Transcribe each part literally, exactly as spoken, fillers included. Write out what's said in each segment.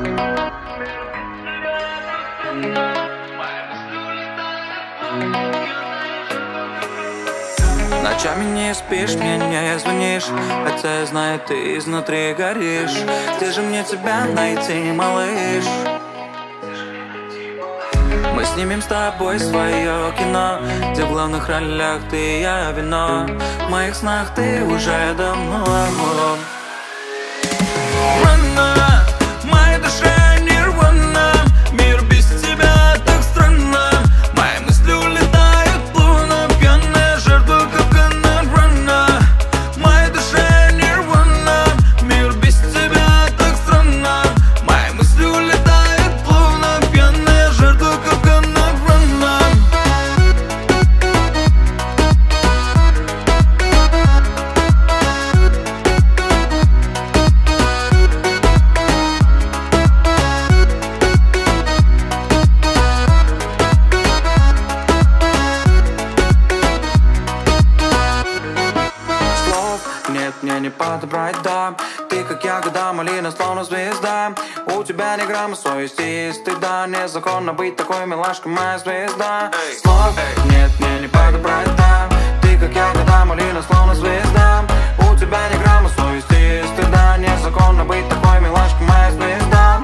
Ночами не спишь, мне не звонишь, хотя я знаю, ты изнутри горишь. Где же мне тебя найти, малыш? Мы снимем с тобой свое кино, где в главных ролях ты и я, вино. В моих снах ты уже давно. Рано, в моей душе нирвана, мир без тебя так странно. Мои мысли улетают плавно, пьяная жертва капкана. Рано, в моей душе нирвана, мир без тебя так странно. Мои мысли улетают плавно, пьяная жертва капкана. Нет, мне не подобрать, да. Ты как ягода, малина, словно звезда. У тебя ни грамма совести и стыда. Незаконно быть такой милашкой, моя звезда. Слов нет, мне не подобрать, да. Ты как ягода, малина, словно звезда. У тебя ни грамма совести и стыда. Незаконно быть такой милашкой, моя звезда.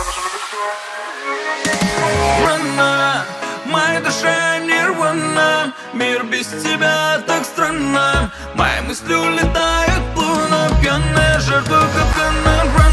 Рано, в моей душе нирвана, мир без тебя так странно. Мои мысли улетают плавно, пьяная жертва капкана.